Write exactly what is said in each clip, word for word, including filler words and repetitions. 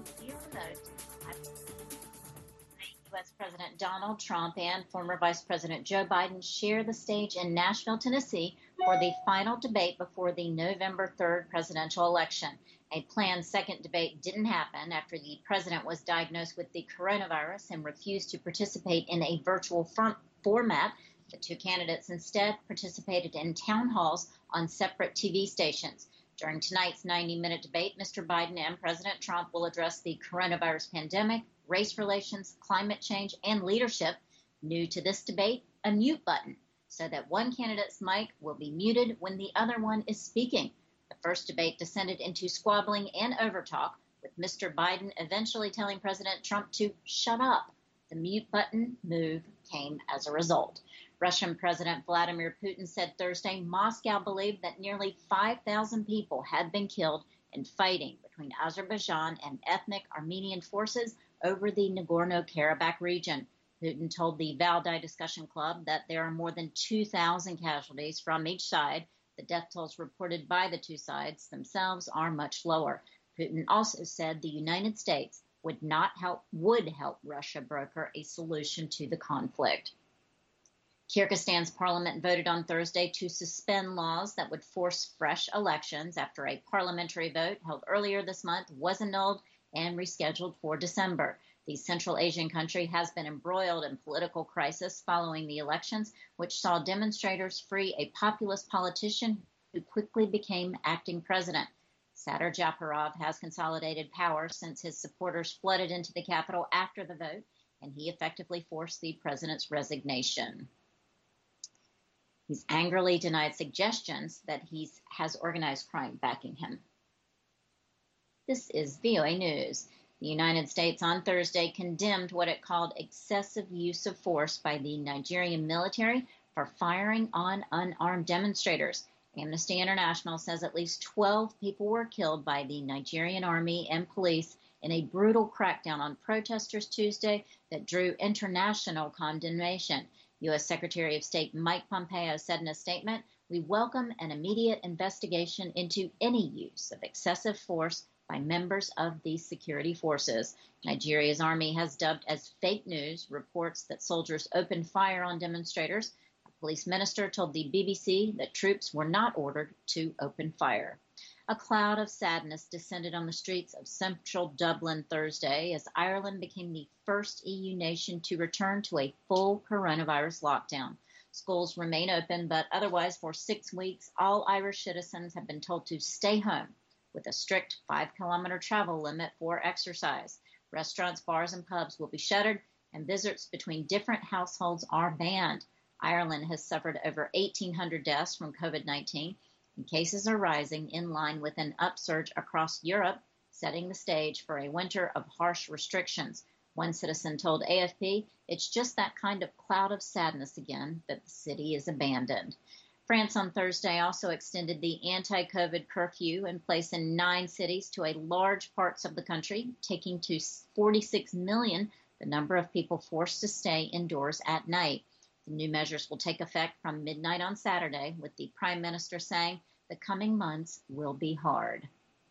U S President Donald Trump and former Vice President Joe Biden share the stage in Nashville, Tennessee for the final debate before the November third presidential election. A planned second debate didn't happen after the president was diagnosed with the coronavirus and refused to participate in a virtual front format. The two candidates instead participated in town halls on separate T V stations. During tonight's ninety-minute debate, Mister Biden and President Trump will address the coronavirus pandemic, race relations, climate change, and leadership. New to this debate, a mute button, so that one candidate's mic will be muted when the other one is speaking. The first debate descended into squabbling and overtalk, with Mister Biden eventually telling President Trump to shut up. The mute button move came as a result. Russian President Vladimir Putin said Thursday Moscow believed that nearly five thousand people had been killed in fighting between Azerbaijan and ethnic Armenian forces over the Nagorno-Karabakh region. Putin told the Valdai Discussion Club that there are more than two thousand casualties from each side. The death tolls reported by the two sides themselves are much lower. Putin also said the United States would not help would help Russia broker a solution to the conflict. Kyrgyzstan's parliament voted on Thursday to suspend laws that would force fresh elections after a parliamentary vote held earlier this month was annulled and rescheduled for December. The Central Asian country has been embroiled in political crisis following the elections, which saw demonstrators free a populist politician who quickly became acting president. Sadr Japarov has consolidated power since his supporters flooded into the capital after the vote, and he effectively forced the president's resignation. He's angrily denied suggestions that he has organized crime backing him. This is V O A News. The United States on Thursday condemned what it called excessive use of force by the Nigerian military for firing on unarmed demonstrators. Amnesty International says at least twelve people were killed by the Nigerian army and police in a brutal crackdown on protesters Tuesday that drew international condemnation. U S Secretary of State Mike Pompeo said in a statement, "We welcome an immediate investigation into any use of excessive force by members of these security forces." Nigeria's army has dubbed as fake news reports that soldiers opened fire on demonstrators. A police minister told the B B C that troops were not ordered to open fire. A cloud of sadness descended on the streets of central Dublin Thursday as Ireland became the first E U nation to return to a full coronavirus lockdown. Schools remain open, but otherwise for six weeks, all Irish citizens have been told to stay home with a strict five-kilometer travel limit for exercise. Restaurants, bars, and pubs will be shuttered, and visits between different households are banned. Ireland has suffered over eighteen hundred deaths from COVID nineteen, and cases are rising in line with an upsurge across Europe, setting the stage for a winter of harsh restrictions. One citizen told A F P, "It's just that kind of cloud of sadness again that the city is abandoned." France on Thursday also extended the anti-COVID curfew in place in nine cities to a large parts of the country, taking to forty-six million the number of people forced to stay indoors at night. The new measures will take effect from midnight on Saturday, with the Prime Minister saying the coming months will be hard.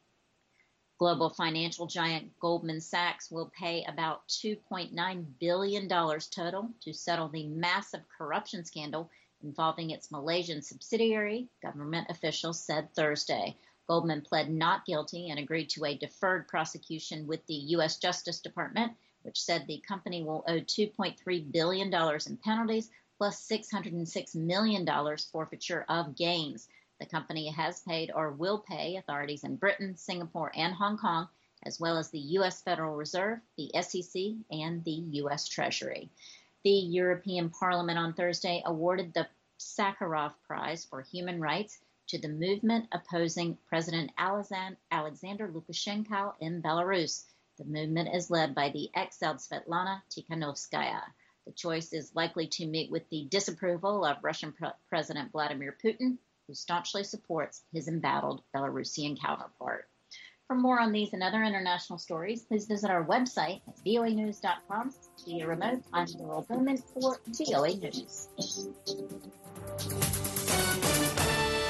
Global financial giant Goldman Sachs will pay about two point nine billion dollars total to settle the massive corruption scandal involving its Malaysian subsidiary, government officials said Thursday. Goldman pled not guilty and agreed to a deferred prosecution with the U S Justice Department, which said the company will owe two point three billion dollars in penalties plus six hundred six million dollars forfeiture of gains. The company has paid or will pay authorities in Britain, Singapore, and Hong Kong, as well as the U S Federal Reserve, the S E C, and the U S Treasury. The European Parliament on Thursday awarded the Sakharov Prize for Human Rights to the movement opposing President Alexander Lukashenko in Belarus. The movement is led by the exiled Svetlana Tikhanovskaya. The choice is likely to meet with the disapproval of Russian Pre- President Vladimir Putin, who staunchly supports his embattled Belarusian counterpart. For more on these and other international stories, please visit our website at voa news dot com. Via remote, I'm Laurel Bowman for V O A News.